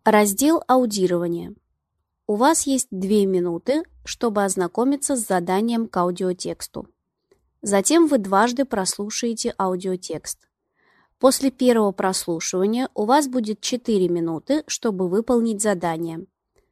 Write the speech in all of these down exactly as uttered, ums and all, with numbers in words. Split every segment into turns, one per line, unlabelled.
Раздел аудирования. У вас есть две минуты, чтобы ознакомиться с заданием к аудиотексту. Затем вы дважды прослушаете аудиотекст. После первого прослушивания у вас будет четыре минуты, чтобы выполнить задание.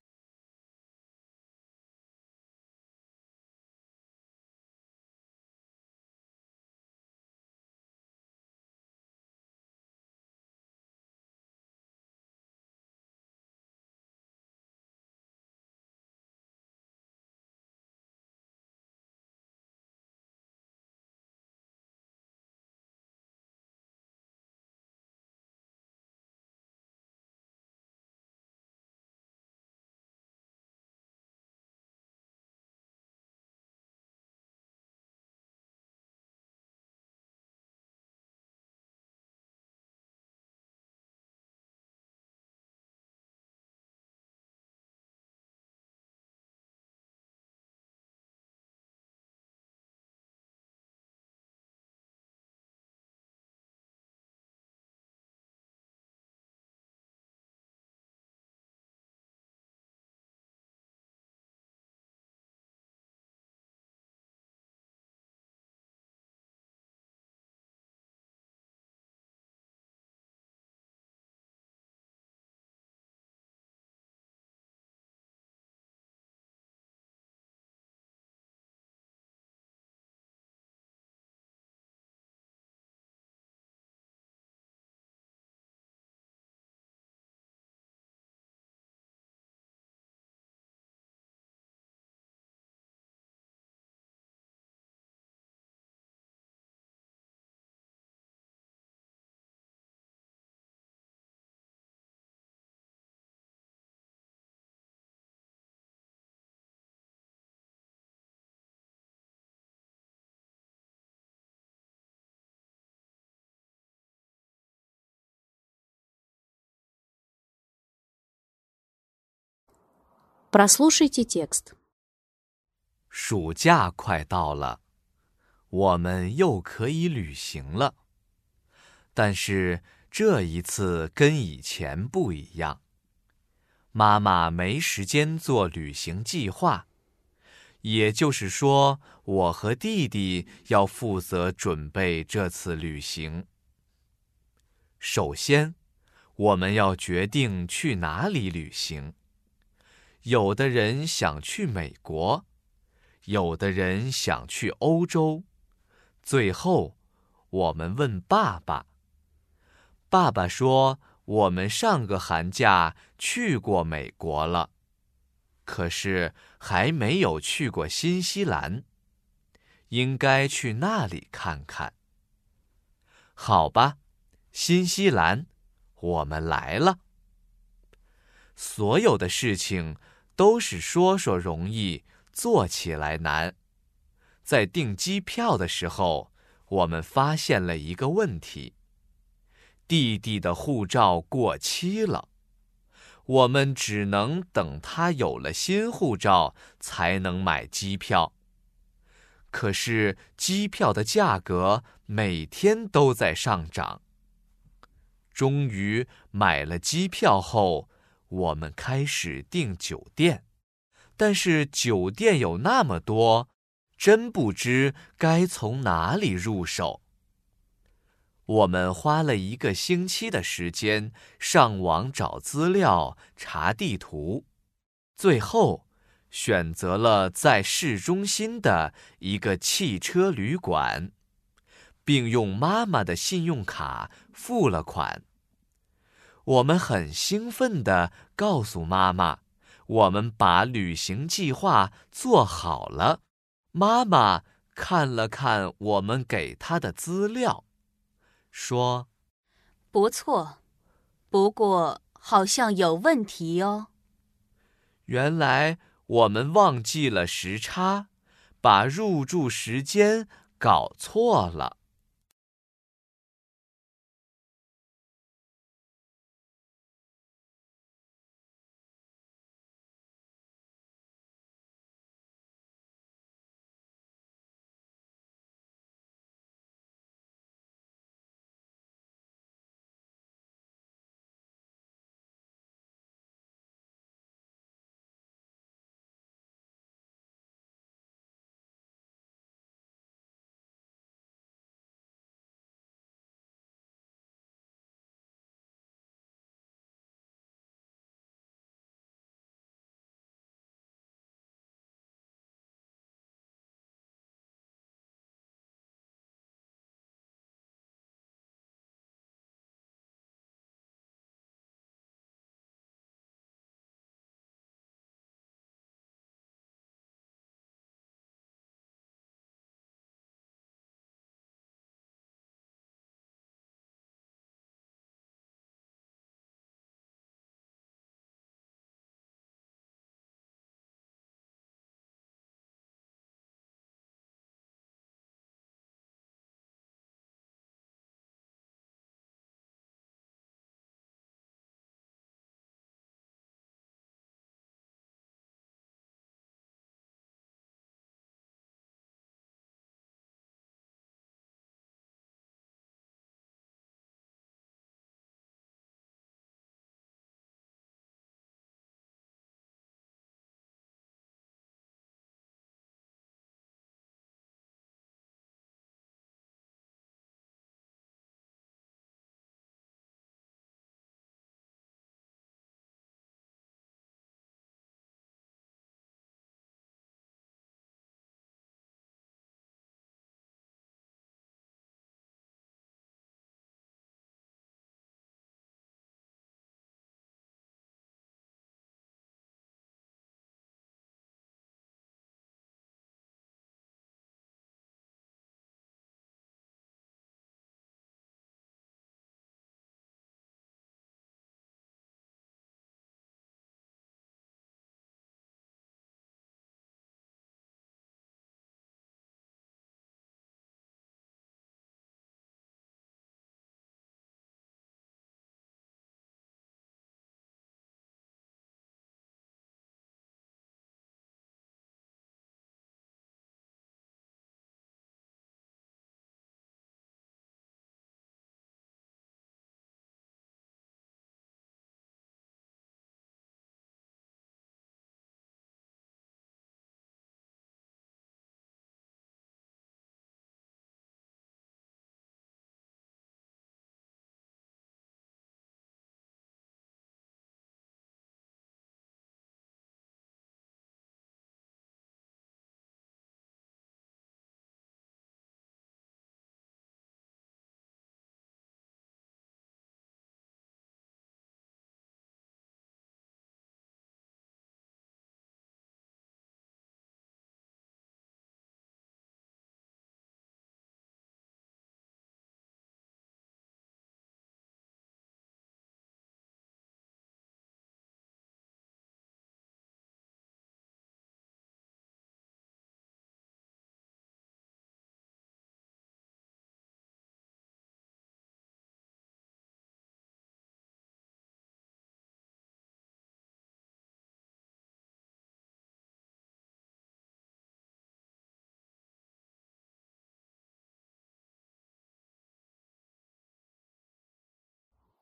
Прослушайте текст.
暑假快到了，我们又可以旅行了。但是这一次跟以前不一样，妈妈没时间做旅行计划，也就是说，我和弟弟要负责准备这次旅行。首先，我们要决定去哪里旅行。有的人想去美国，有的人想去欧洲。最后，我们问爸爸。爸爸说，我们上个寒假去过美国了，可是还没有去过新西兰，应该去那里看看。好吧，新西兰，我们来了。所有的事情都是说说容易，做起来难。在订机票的时候，我们发现了一个问题。弟弟的护照过期了，我们只能等他有了新护照才能买机票。可是机票的价格每天都在上涨。终于买了机票后，我们开始订酒店，但是酒店有那么多，真不知该从哪里入手。我们花了一个星期的时间上网找资料、查地图，最后选择了在市中心的一个汽车旅馆，并用妈妈的信用卡付了款。我们很兴奋地告诉妈妈，我们把旅行计划做好了。妈妈看了看我们给她的资料，说：
不错，不过好像有问题哦。
原来我们忘记了时差，把入住时间搞错了。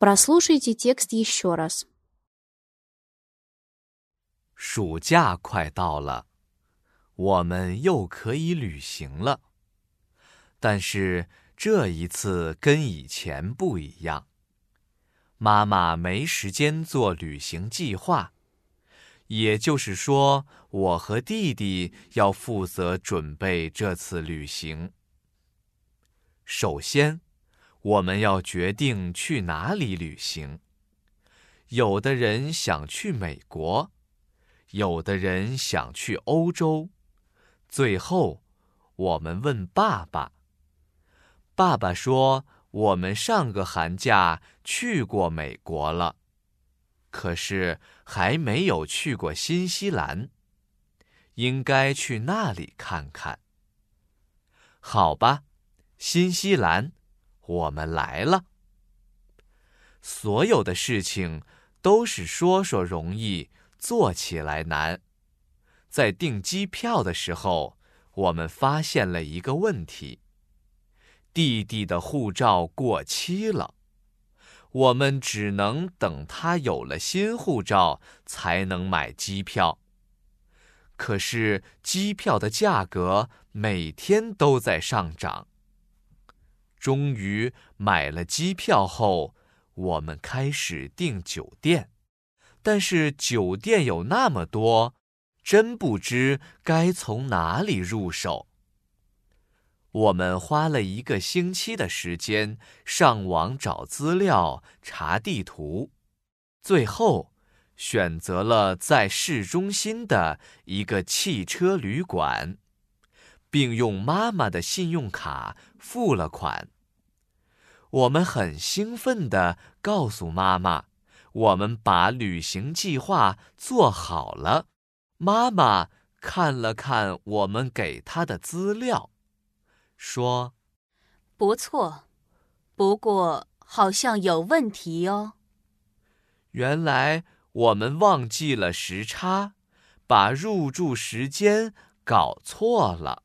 Прослушайте текст еще раз.
暑假快到了，我们又可以旅行了。但是这一次跟以前不一样，妈妈没时间做旅行计划，也就是说，我和弟弟要负责准备这次旅行。首先，我们要决定去哪里旅行。有的人想去美国，有的人想去欧洲。最后，我们问爸爸。爸爸说，我们上个寒假去过美国了，可是还没有去过新西兰，应该去那里看看。好吧，新西兰，我们来了。所有的事情都是说说容易，做起来难。在订机票的时候，我们发现了一个问题。弟弟的护照过期了，我们只能等他有了新护照才能买机票。可是机票的价格每天都在上涨。终于买了机票后，我们开始订酒店，但是酒店有那么多，真不知该从哪里入手。我们花了一个星期的时间上网找资料、查地图，最后选择了在市中心的一个汽车旅馆，并用妈妈的信用卡付了款。我们很兴奋地告诉妈妈，我们把旅行计划做好了。妈妈看了看我们给她的资料，说：
不错，不过好像有问题哦。
原来我们忘记了时差，把入住时间搞错了。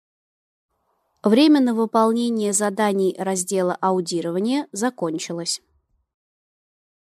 Время на выполнение заданий раздела аудирования закончилось.